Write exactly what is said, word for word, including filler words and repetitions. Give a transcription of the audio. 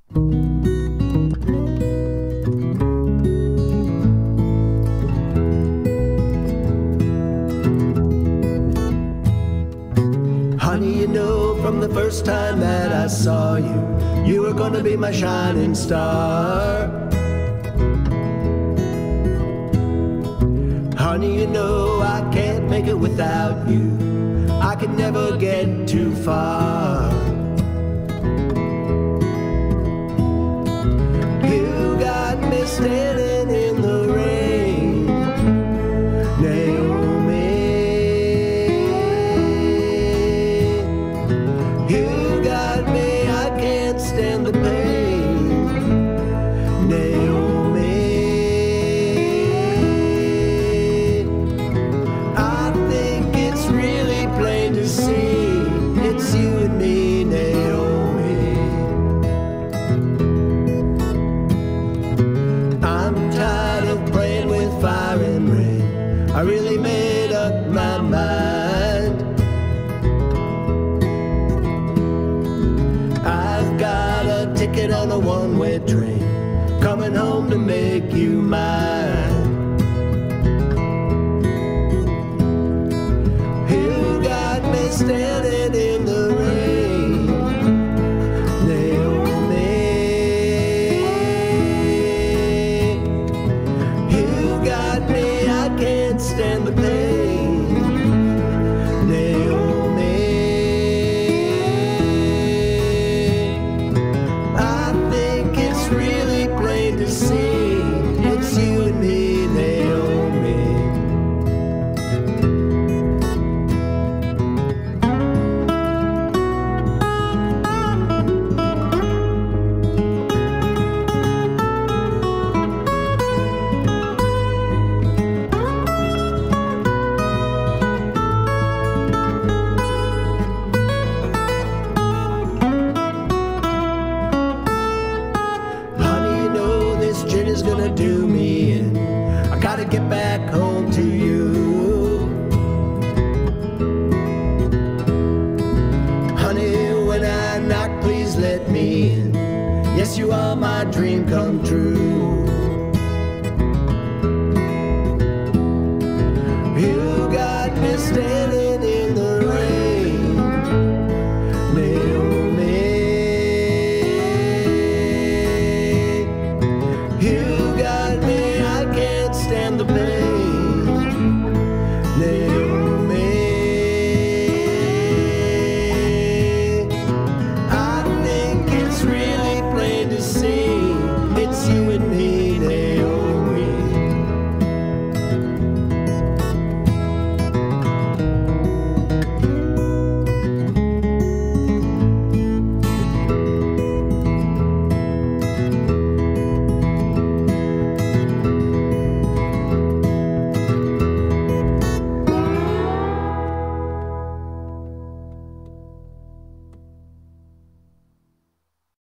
Honey, you know from the first time that I saw you, you were gonna be my shining star. Honey, you know I can't make it without you. I could never get too far. You got me standing in the rain, Naomi. You got me, I can't stand the pain, Naomi. I think it's really plain to see, it's you and me, Naomi. I'm tired of playing with fire and rain. I really made up my mind. I've got a ticket on a one-way train, coming home to make you mine. You got me standing in the rain, Naomi. You got me, I can't stand the pain, Naomi. I think it's really plain to see, it's you and me, Naomi. Honey, you know this gin is gonna do me in. I gotta get back home to you. Honey, when I knock, please let me in. Yes, you are my dream come true.